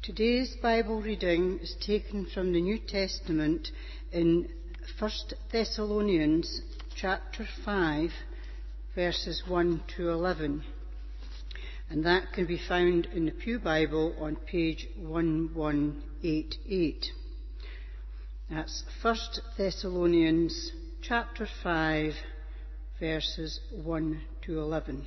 Today's Bible reading is taken from the New Testament in 1 Thessalonians chapter 5, verses 1 to 11. And that can be found in the Pew Bible on page 1188. That's 1 Thessalonians chapter 5, verses 1 to 11.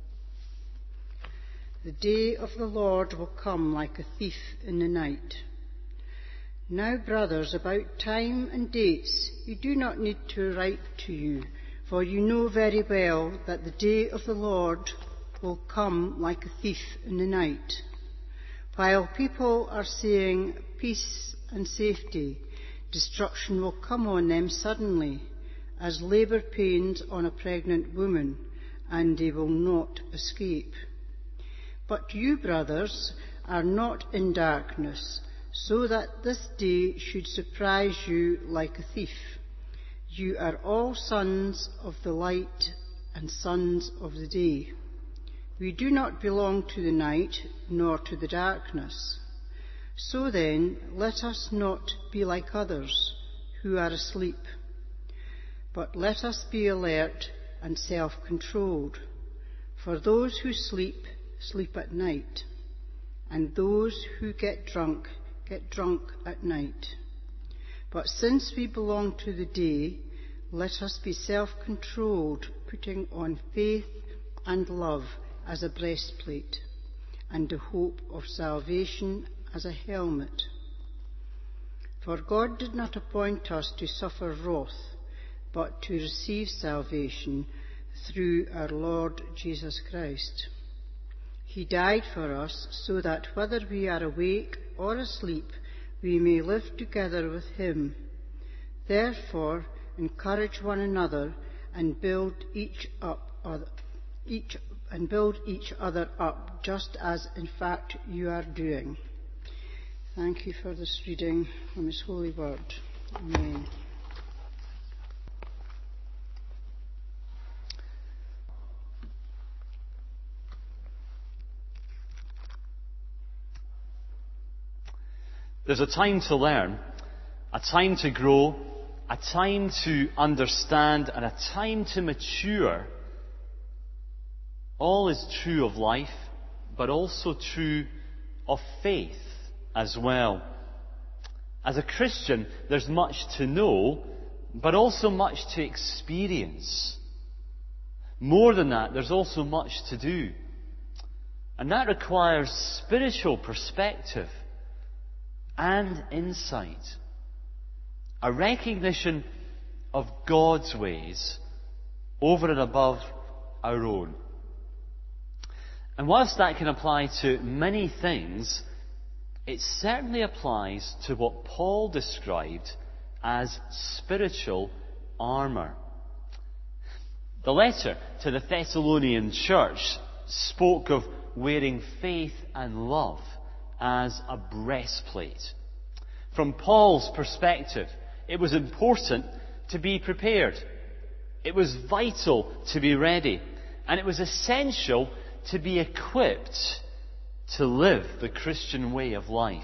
The day of the Lord will come like a thief in the night. Now, brothers, about time and dates you do not need to write to you, for you know very well that the day of the Lord will come like a thief in the night. While people are saying peace and safety, destruction will come on them suddenly, as labour pains on a pregnant woman, and they will not escape. But you, brothers, are not in darkness, so that this day should surprise you like a thief. You are all sons of the light and sons of the day. We do not belong to the night, nor to the darkness. So then, let us not be like others who are asleep, but let us be alert and self-controlled. For those who sleep at night, and those who get drunk at night. But since we belong to the day, let us be self-controlled, putting on faith and love as a breastplate, and the hope of salvation as a helmet. For God did not appoint us to suffer wrath, but to receive salvation through our Lord Jesus Christ. He died for us so that whether we are awake or asleep, we may live together with him. Therefore, encourage one another and build each other up, just as in fact you are doing. Thank you for this reading from his holy word. Amen. There's a time to learn, a time to grow, a time to understand, and a time to mature. All is true of life, but also true of faith as well. As a Christian, there's much to know, but also much to experience. More than that, there's also much to do. And that requires spiritual perspective and insight, a recognition of God's ways over and above our own. And whilst that can apply to many things, it certainly applies to what Paul described as spiritual armour. The letter to the Thessalonian church spoke of wearing faith and love as a breastplate. From Paul's perspective, it was important to be prepared. It was vital to be ready. And it was essential to be equipped to live the Christian way of life.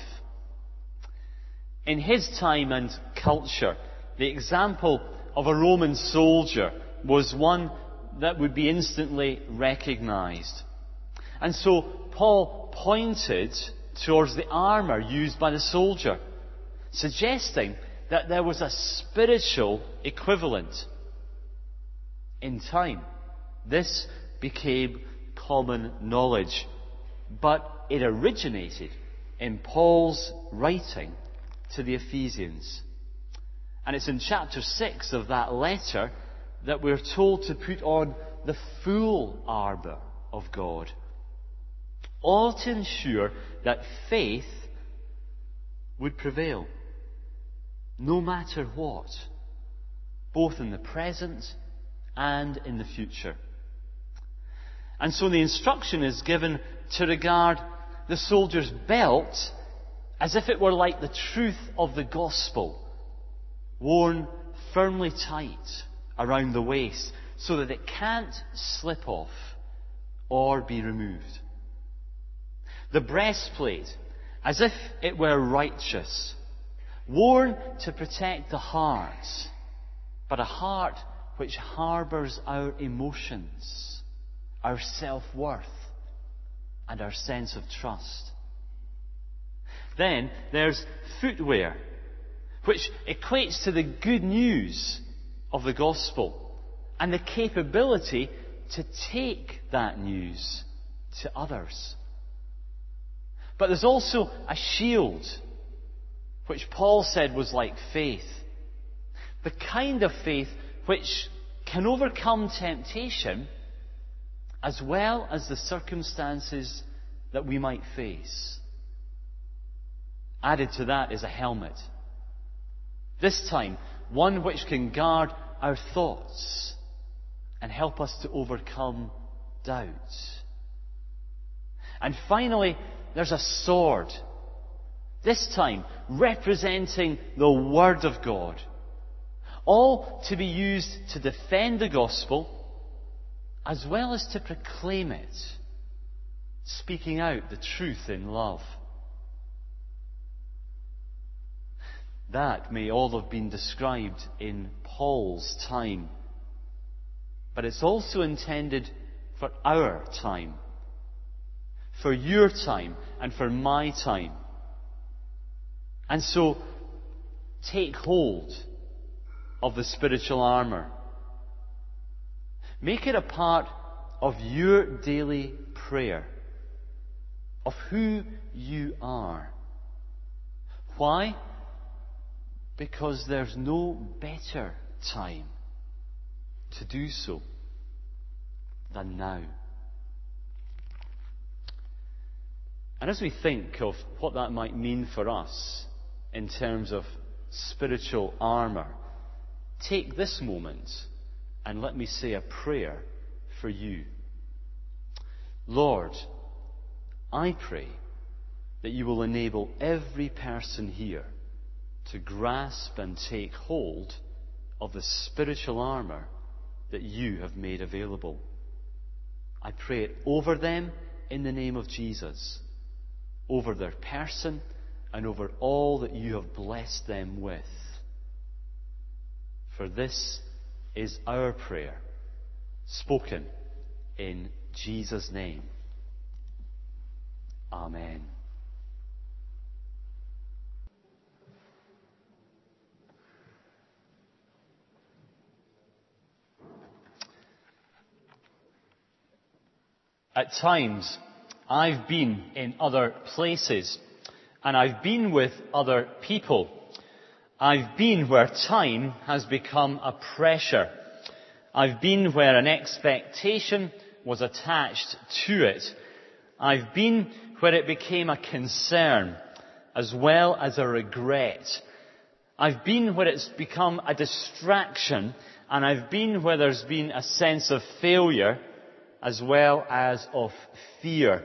In his time and culture, the example of a Roman soldier was one that would be instantly recognised. And so Paul pointed towards the armour used by the soldier, suggesting that there was a spiritual equivalent. In time, this became common knowledge, but it originated in Paul's writing to the Ephesians. And it's in chapter 6 of that letter that we're told to put on the full armour of God, all to ensure that faith would prevail, no matter what, both in the present and in the future. And so the instruction is given to regard the soldier's belt as if it were like the truth of the gospel, worn firmly tight around the waist so that it can't slip off or be removed. The breastplate as if it were righteous, worn to protect the heart, but a heart which harbours our emotions, our self-worth, and our sense of trust. Then there's footwear, which equates to the good news of the gospel and the capability to take that news to others. But there's also a shield, which Paul said was like faith. The kind of faith which can overcome temptation as well as the circumstances that we might face. Added to that is a helmet. This time, one which can guard our thoughts and help us to overcome doubt. And finally, there's a sword. This time, representing the Word of God. All to be used to defend the gospel as well as to proclaim it, speaking out the truth in love. That may all have been described in Paul's time, but it's also intended for our time, for your time and for my time. And so, take hold of the spiritual armour. Make it a part of your daily prayer, of who you are. Why? Because there's no better time to do so than now. And as we think of what that might mean for us in terms of spiritual armour, take this moment and let me say a prayer for you. Lord, I pray that you will enable every person here to grasp and take hold of the spiritual armour that you have made available. I pray it over them in the name of Jesus, over their person and over all that you have blessed them with. For this is our prayer, spoken in Jesus' name. Amen. At times, I've been in other places, and I've been with other people. I've been where time has become a pressure. I've been where an expectation was attached to it. I've been where it became a concern as well as a regret. I've been where it's become a distraction, and I've been where there's been a sense of failure as well as of fear.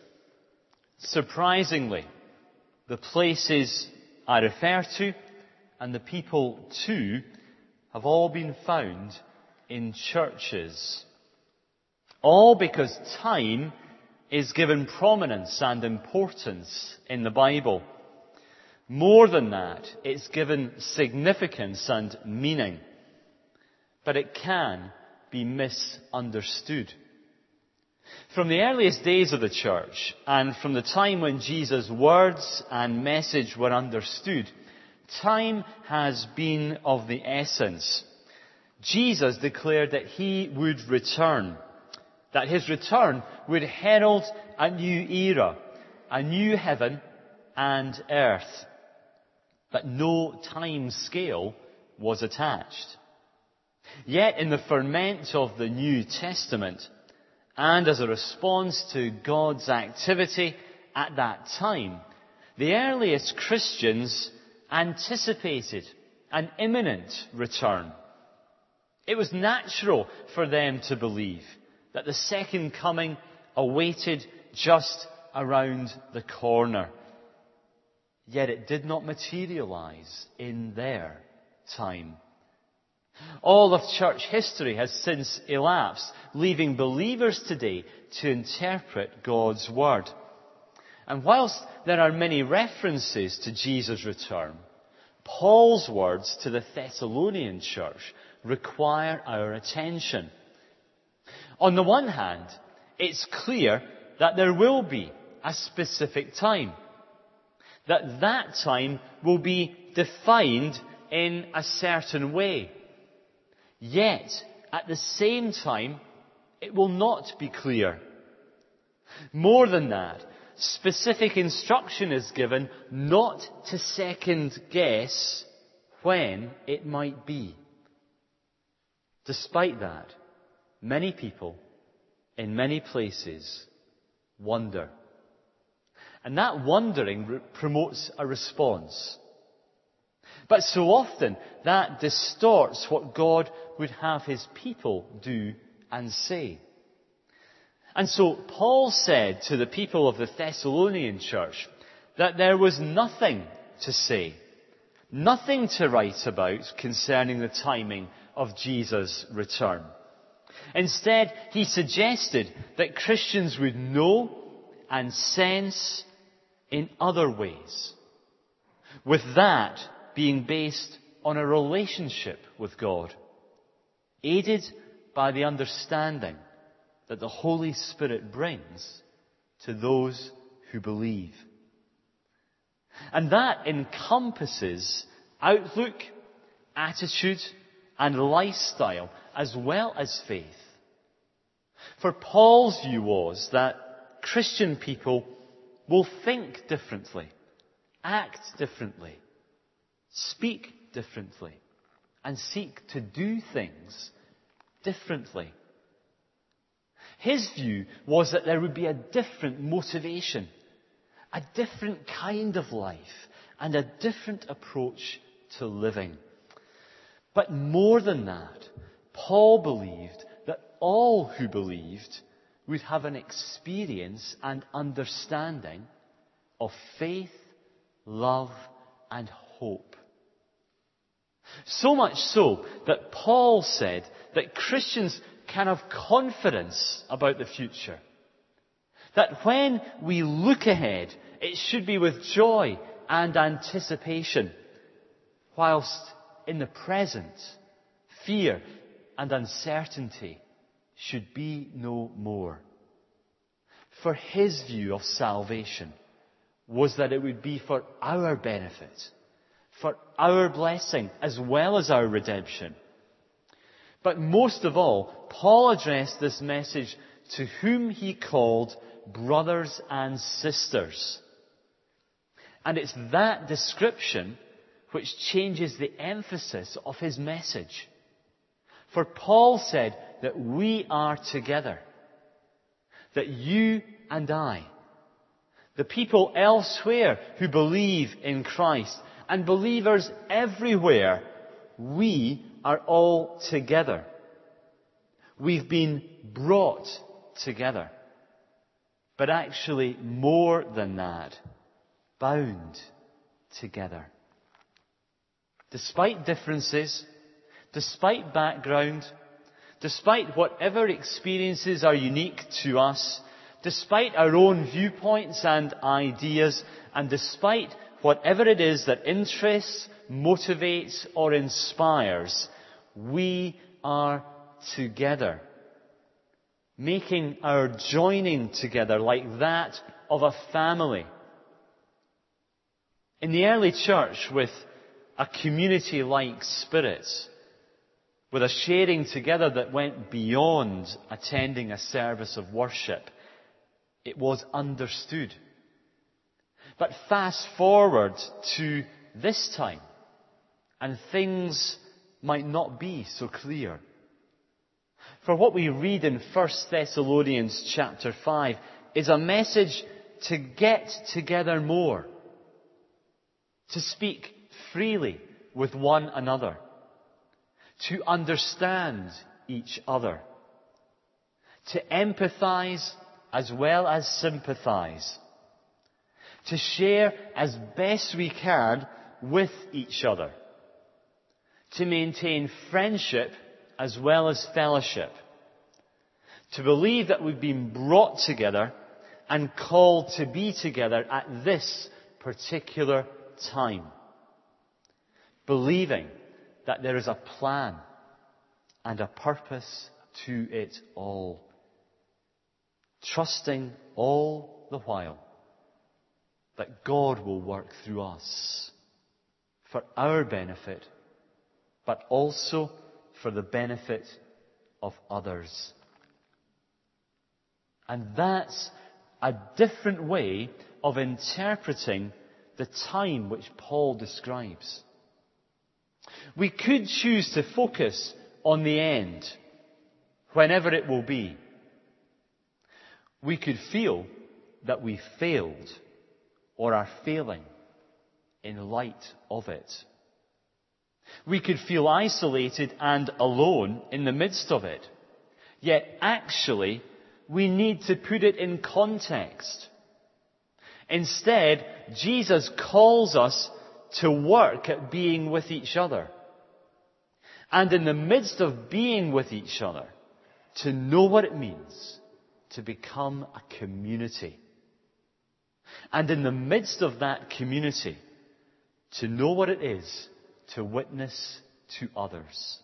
Surprisingly, the places I refer to and the people too have all been found in churches. All because time is given prominence and importance in the Bible. More than that, it's given significance and meaning. But it can be misunderstood. From the earliest days of the church, and from the time when Jesus' words and message were understood, time has been of the essence. Jesus declared that he would return, that his return would herald a new era, a new heaven and earth. But no time scale was attached. Yet in the ferment of the New Testament, and as a response to God's activity at that time, the earliest Christians anticipated an imminent return. It was natural for them to believe that the second coming awaited just around the corner. Yet it did not materialize in their time. All of church history has since elapsed, leaving believers today to interpret God's Word. And whilst there are many references to Jesus' return, Paul's words to the Thessalonian church require our attention. On the one hand, it's clear that there will be a specific time, that time will be defined in a certain way. Yet, at the same time, it will not be clear. More than that, specific instruction is given not to second guess when it might be. Despite that, many people in many places wonder. And that wondering promotes a response. But so often that distorts what God would have his people do and say. And so Paul said to the people of the Thessalonian church that there was nothing to say, nothing to write about concerning the timing of Jesus' return. Instead, he suggested that Christians would know and sense in other ways, with that being based on a relationship with God, aided by the understanding that the Holy Spirit brings to those who believe. And that encompasses outlook, attitude, and lifestyle, as well as faith. For Paul's view was that Christian people will think differently, act differently, speak differently, and seek to do things differently. His view was that there would be a different motivation, a different kind of life, and a different approach to living. But more than that, Paul believed that all who believed would have an experience and understanding of faith, love, and hope. So much so that Paul said that Christians can have confidence about the future. That when we look ahead, it should be with joy and anticipation, whilst in the present, fear and uncertainty should be no more. For his view of salvation was that it would be for our benefit, for our blessing, as well as our redemption. But most of all, Paul addressed this message to whom he called brothers and sisters. And it's that description which changes the emphasis of his message. For Paul said that we are together, that you and I, the people elsewhere who believe in Christ, and believers everywhere, we are all together. We've been brought together. But actually, more than that, bound together. Despite differences, despite background, despite whatever experiences are unique to us, despite our own viewpoints and ideas, and despite whatever it is that interests, motivates, or inspires, we are together, making our joining together like that of a family. In the early church, with a community-like spirit, with a sharing together that went beyond attending a service of worship, it was understood. But fast forward to this time, and things might not be so clear. For what we read in 1 Thessalonians chapter 5 is a message to get together more, to speak freely with one another, to understand each other, to empathize as well as sympathize, to share as best we can with each other, to maintain friendship as well as fellowship, to believe that we've been brought together and called to be together at this particular time, believing that there is a plan and a purpose to it all, trusting all the while that God will work through us for our benefit, but also for the benefit of others. And that's a different way of interpreting the time which Paul describes. We could choose to focus on the end, whenever it will be. We could feel that we failed or are failing in light of it. We could feel isolated and alone in the midst of it. Yet actually, we need to put it in context. Instead, Jesus calls us to work at being with each other. And in the midst of being with each other, to know what it means to become a community. And in the midst of that community, to know what it is to witness to others.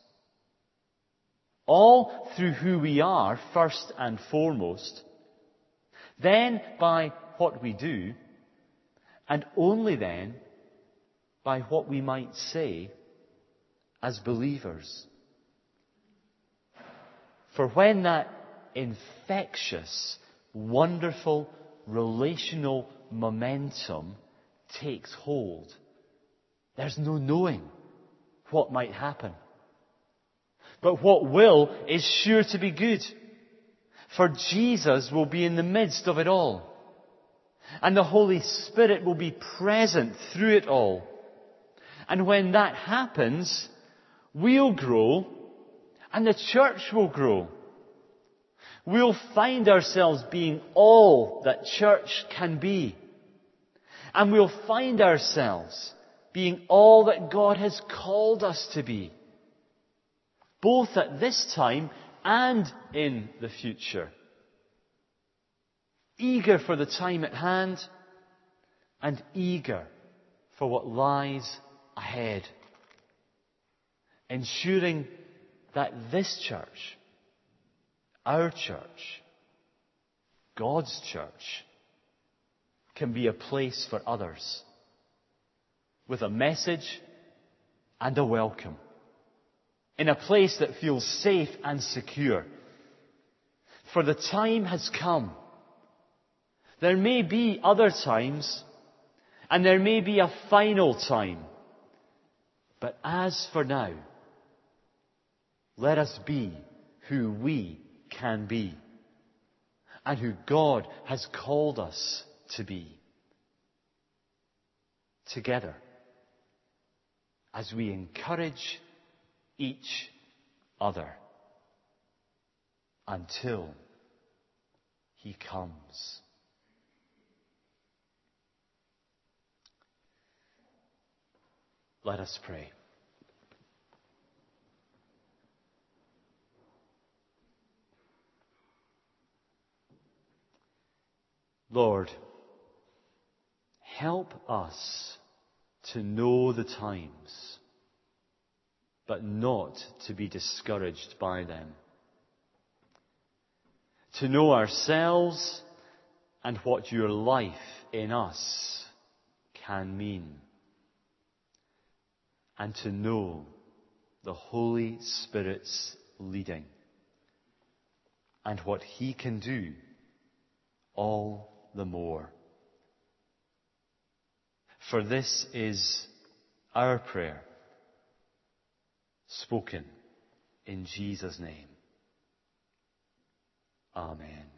All through who we are, first and foremost, then by what we do, and only then by what we might say as believers. For when that infectious, wonderful, relational momentum takes hold, there's no knowing what might happen. But what will is sure to be good. For Jesus will be in the midst of it all. And the Holy Spirit will be present through it all. And when that happens, we'll grow and the church will grow. We'll find ourselves being all that church can be. And we'll find ourselves being all that God has called us to be, both at this time and in the future. Eager for the time at hand and eager for what lies ahead. Ensuring that this church, our church, God's church, can be a place for others with a message and a welcome. In a place that feels safe and secure. For the time has come. There may be other times, and there may be a final time. But as for now, let us be who we can be, and who God has called us to be. Together, as we encourage each other until He comes. Let us pray. Lord, help us to know the times, but not to be discouraged by them. To know ourselves and what your life in us can mean. And to know the Holy Spirit's leading and what He can do all the more. For this is our prayer, spoken in Jesus' name. Amen.